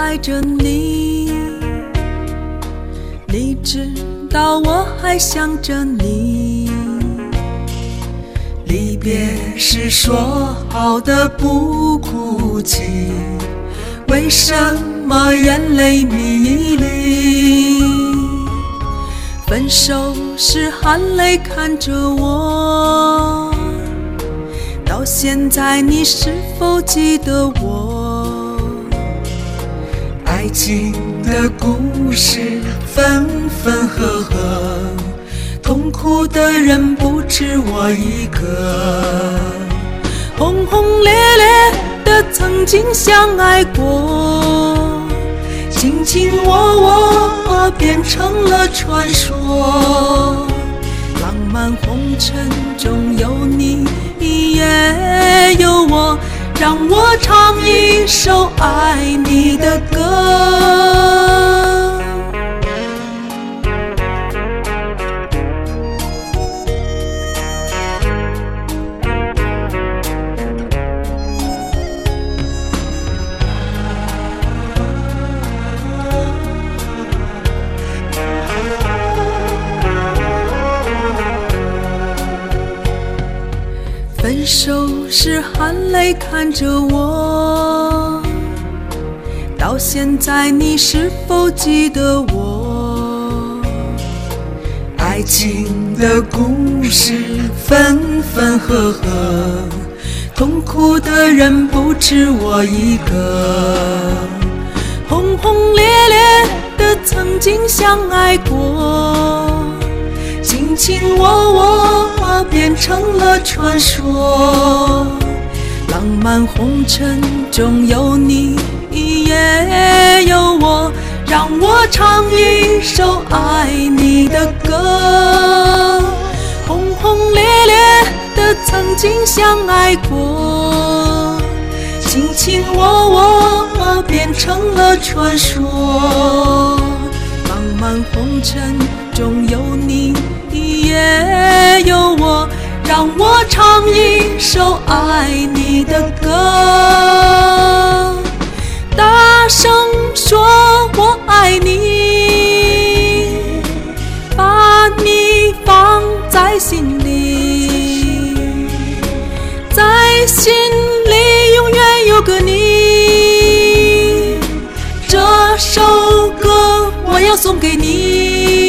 爱着你，你知道我还想着你。离别时说好的不哭泣，为什么眼泪迷离？分手时含泪看着我，到现在你是否记得我？爱情的故事分分合合，痛苦的人不止我一个。轰轰烈烈的曾经相爱过，卿卿我我变成了传说。浪漫红尘中有你也有我，让我唱一首爱你的歌。分手时含泪看着我，到现在你是否记得我？爱情的故事分分合合，痛苦的人不止我一个。轰轰烈烈的曾经相爱过，卿卿我我变成了传说。浪漫红尘中有你也有我，让我唱一首爱你的歌。轰轰烈烈的曾经相爱过，卿卿我我变成了传说。浪漫红尘中有你也有我，让我唱一首爱你的歌。大声说我爱你，把你放在心里，在心里永远有个你。这首歌我要送给你。